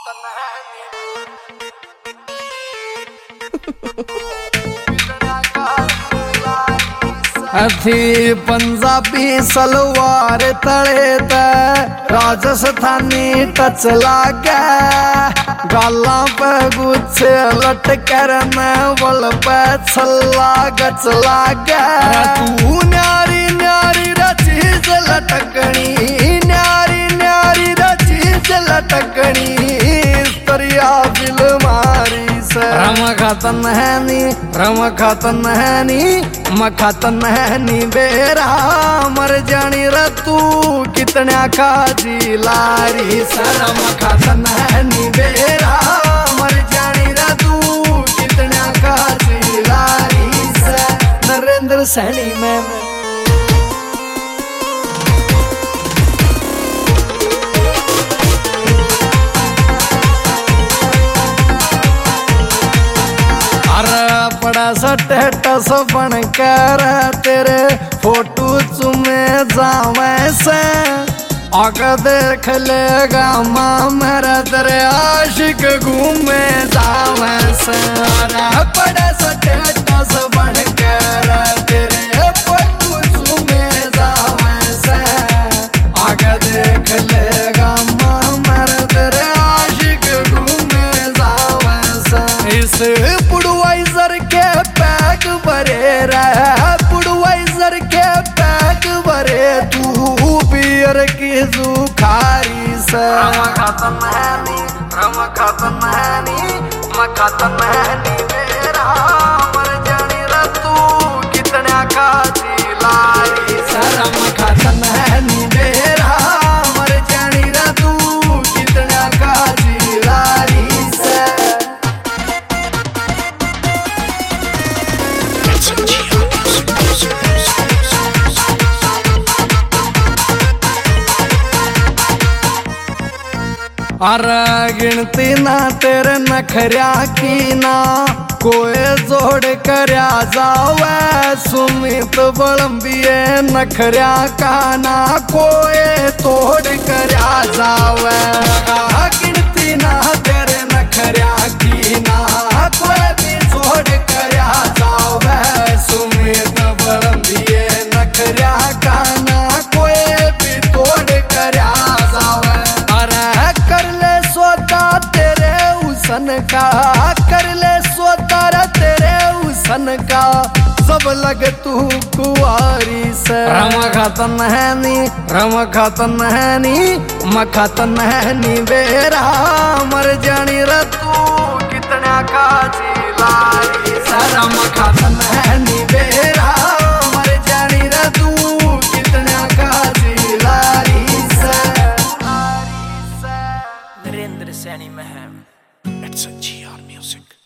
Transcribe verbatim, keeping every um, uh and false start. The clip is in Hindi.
थी पंजाबी सलवार तले ते राजस्थानी टच लागे, गाला पे गुच्छे लटकर वल पे छल्ला गच लागे। तू न्यारी न्यारी चीज लटकनी, न्यारी न्यारी चीज लटकनी, तरिया बिल मारी से रम खतन है नी, रम खतन है नी, मखतन है नी बेरा मर जानी रे तू कितने काजी लारी से। रम खतन है नी बेरा मर जानी रे तू कितने काजी लारी से। नरेंद्र सैनी में बड़ा सा स्टेटस बन कर तेरे फोटो चुमे जावे से, आगे देख लेगा माँ मेरा तेरे आशिक घूमे जावे से। बड़ा सा स्टेटस बन कर तेरे फोटो चुमे जावे से, आगे देख लेगा माँ मेरा तेरे आशिक घूमे जावे से। इस बुडवाइजर के पैक भरे रहे, बुडवाइजर के पैक भरे तू बियर की जुखारी से। रम खतन है नी, रम खतन है नी, मखतन है नी मेरा मर जानी रे तू कितने काजी लारी से। रम खतन है नी मेरा मर जानी रे तू कितने काजी लारी से। अरे गिनती ना तेरे नखरिया की ना कोई जोड़ करया जावे, सुमित बलम्बिये नखरिया का ना कोई तोड़ करया जावे। गिनती ना तेरे नखरिया की ना कोई भी जोड़ करया जावे, सुमित बलम्बिये नखरिया का ना कोई भी तोड़ करया जावे। कर ले सोता तेरे उसन का, कर ले सोता तेरे उसन का, सब लग तू कुआरी से। रम खतन है नी, रम खतन है नी, मखतन है नी बेरा मर जानी रे तू कितने काजी लारी से। रम खतन है नी बेरा मर जानी रे तू कितने काजी लारी से। Narendra Sani Maham. It's a G R music.